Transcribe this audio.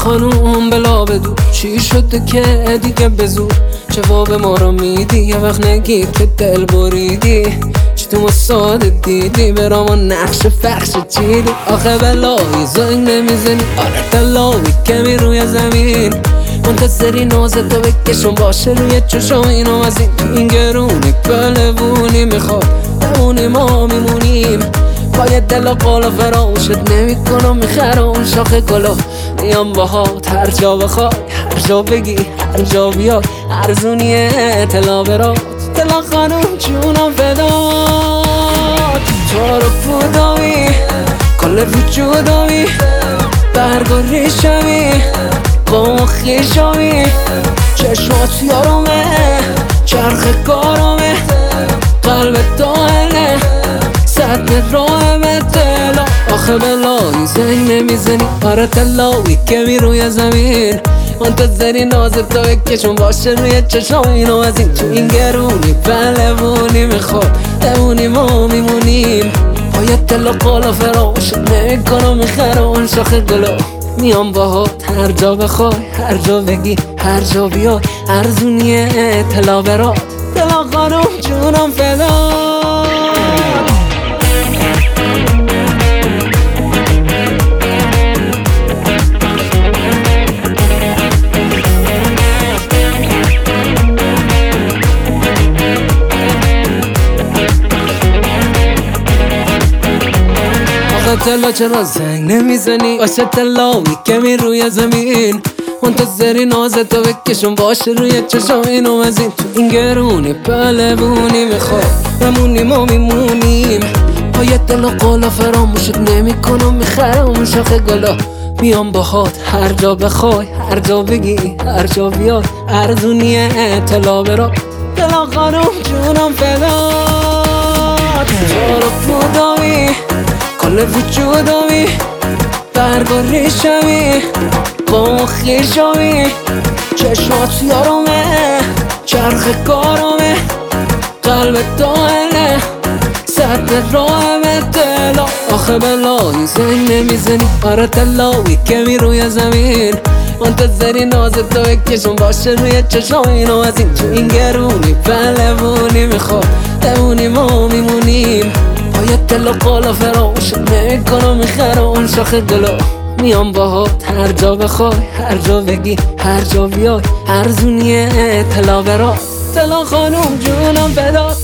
خانوم بلا بدو چی شده که دیگه بزور جواب ما رو میدی یه وقت نگی که دل بریدی چی تو مساعده دیدی برام نقش فخش چیدی آخه بلایی زنگ نمیزنی آره تلاوی کمی روی زمین منتظری نازتو بکشم باشه روی چشم اینو از این گرونی پلوونی میخواد بمونی ما میمونیم باید دل و قول فراموشت نمی کنم میخرم شاخه گلا میام باهات هر جا بخوای هر جا بگی هر جا بیای ارزونیه اطلاع برات دلا خانوم جونم فدات تو رو پودامی کل وجودامی برگ و ریشمی قوم و خیشامی چشمات یارمه چرخ کارمه قلب دائله سطح راهمه دلا آخه بلایی زنگ نمیزنی آره تلاوی کمی روی زمین منتظری نازتو بکشم باشه روی چشم اینو از این تو این گرونی پلوونی میخواد بمونی ما میمونیم باید دل و قول فراموشت نمیکنم میخرم شاخه گلا میام باهات هر جا بخوای هر جا بگی هر جا بیای ارزونیه اطلاع برات دلا خانوم جونم فدات تلا چرا زنگ نمیزنی واسه تلاوی کمی روی زمین منتظری نازتو بکشم باشه روی چشم اینو از این تو این گرونی پلوونی میخواد بمونی ما میمونیم باید دل و قولا فراموشت نمی کنم میخرم شاخه گلا میام باهات هر جا بخوای هر جا بگی هر جا بیای ارزونیه اطلاع برات دلا خانوم جونم فدات تو رو پودامی کل وجودامی برگ و ریشمی قوم و خیشامی چشمات یارمه چرخ کارمه قلب دائله سطح راهمه دلا آخه بلایی زنگ نمیزنی آره تلاوی کمی روی زمین منتظری نازتو بکشم باشه روی چشم اینو از این تو این گرونی پلوونی میخواد بمونی ما میمونیم باید دل و قول فراموشت نمیکنم میخرم شاخه گلا میام باهات هر جا بخوای هر جا بگی هر جا بیای ارزونیه اطلاع برات دلا خانوم جونم فدات